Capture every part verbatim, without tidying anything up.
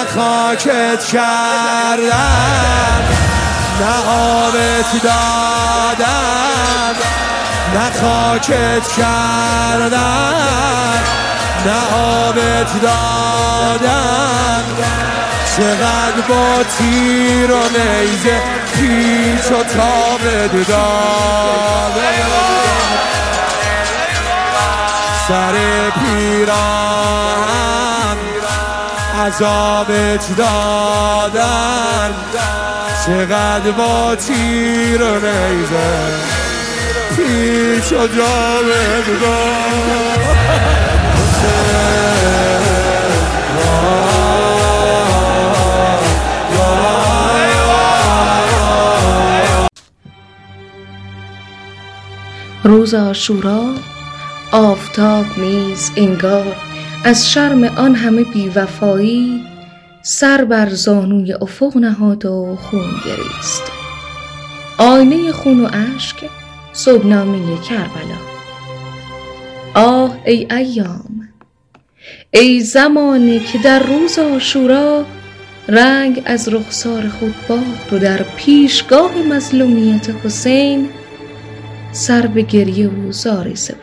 خاکت کردن، نه آبت دادن، نه خاکت کردن، نه آبت دادن. چقدر با تیر و نیزه پیچ و تابت دادن، سر پیران عذابت دادن. چقدر با تیر و نیزه پیچ و جابت دادن. روز عاشورا آفتاب نیز انگار از شرم آن همه بیوفایی سر بر زانوی افق نهاد و خون گریست. آینه خون و اشک صبحنامه کربلا. آه ای ایام، ای زمانی که در روز عاشورا رنگ از رخسار خود باخت و در پیشگاه مظلومیت حسین سر به گریه و زاری سپرد.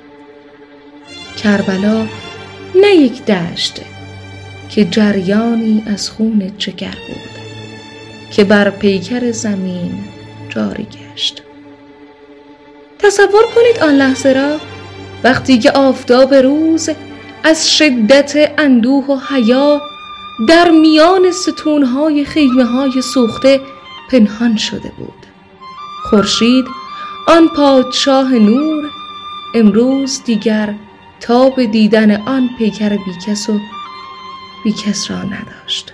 کربلا نه یک دشت که جریانی از خون جگر بود که بر پیکر زمین جاری گشت. تصور کنید آن لحظه را وقتی که آفتاب روز از شدت اندوه و حیا در میان ستونهای خیمه‌های سوخته پنهان شده بود. خورشید آن پادشاه نور امروز دیگر تاب دیدن آن پیکر بیکس و بیکس را نداشت.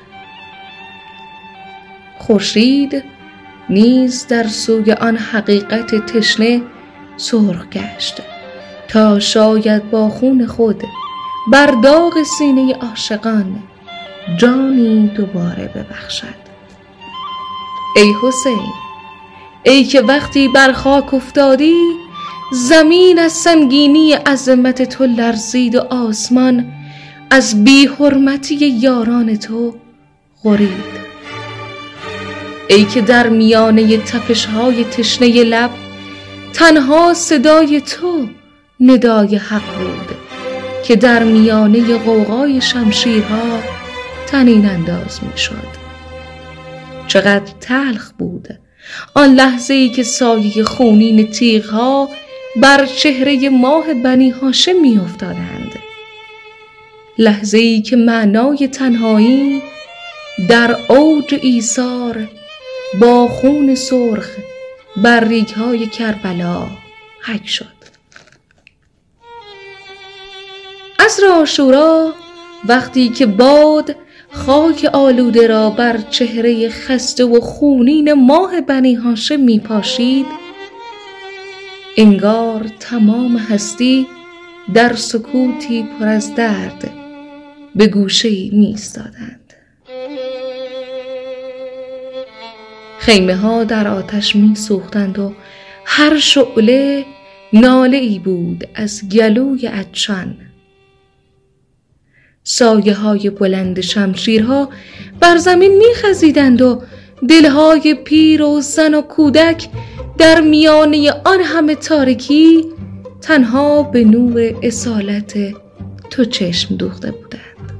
خورشید نیز در سوی آن حقیقت تشنه سرخ گشت تا شاید با خون خود بر داغ سینه عاشقان جانی دوباره ببخشد. ای حسین، ای که وقتی بر خاک افتادی زمین از سنگینی عظمت تو لرزید و آسمان از بی حرمتی یاران تو غرید. ای که در میانه تپش‌های تشنه لب تنها صدای تو ندای حق بود که در میانه غوغای شمشیرها طنین انداز می شد. چقدر تلخ بود آن لحظه‌ای که سایه خونین تیغ‌ها بر چهره ماه بنی هاشم می افتادند. لحظه‌ای که معنای تنهایی در اوج ایثار با خون سرخ بر ریگ‌های کربلا حک شد. عصر عاشورا وقتی که باد خاک آلوده را بر چهره خسته و خونین ماه بنی هاشم می پاشید، انگار تمام هستی در سکوتی پر از درد به گوشه‌ای می ایستادند. خیمه ها در آتش می سوختند و هر شعله ناله ای بود از گلوی عطشان. سایه های بلند شمشیرها بر زمین می خزیدند و دلهای پیر و زن و کودک در میانه آن همه تاریکی تنها به نور اصالت تو چشم دوخته بودند.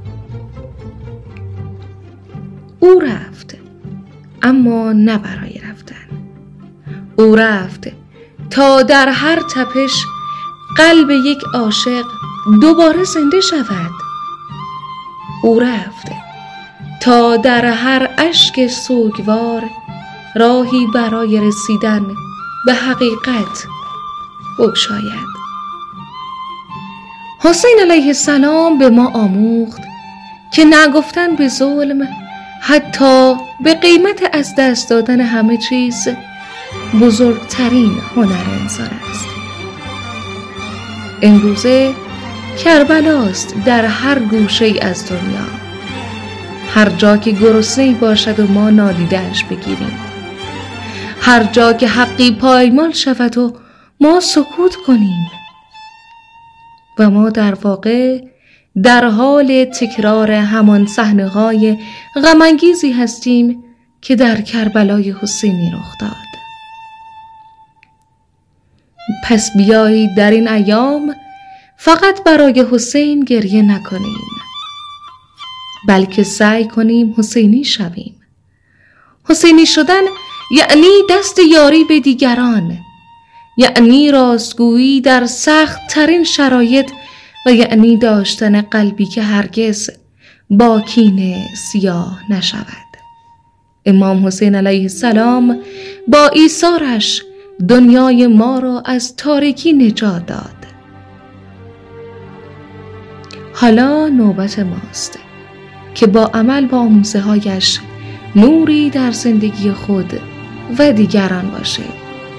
او رفت، اما نه برای رفتن. او رفت تا در هر تپش قلب یک عاشق دوباره زنده شود. او رفت تا در هر اشک سوگوار راهی برای رسیدن به حقیقت بگشاید. حسین علیه السلام به ما آموخت که نگفتن به ظلم حتی به قیمت از دست دادن همه چیز بزرگترین هنر انسان است. امروزه کربلاست در هر گوشه از دنیا. هر جا که گرسنه‌ای باشد و ما نالیده‌اش بگیریم، هر جا که حقی پایمال شود و ما سکوت کنیم، و ما در واقع در حال تکرار همان صحنه‌های غم‌انگیزی هستیم که در کربلای حسینی رخ داد. پس بیایید در این ایام فقط برای حسین گریه نکنیم، بلکه سعی کنیم حسینی شویم. حسینی شدن یعنی دست یاری به دیگران، یعنی راستگویی در سخت ترین شرایط و یعنی داشتن قلبی که هرگز با کینه سیاه نشود. امام حسین علیه السلام با ایثارش دنیای ما را از تاریکی نجات داد. حالا نوبت ماست که با عمل با آموزه هایش نوری در زندگی خود و دیگران باشیم.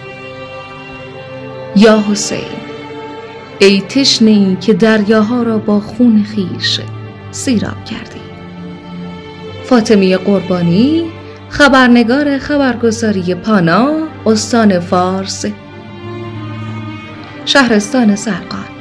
یا حسین، ای تشنه‌ای که دریاها را با خون خویش سیراب کردی. فاطمه قربانی، خبرنگار خبرگزاری پانا، استان فارس، شهرستان زرقان.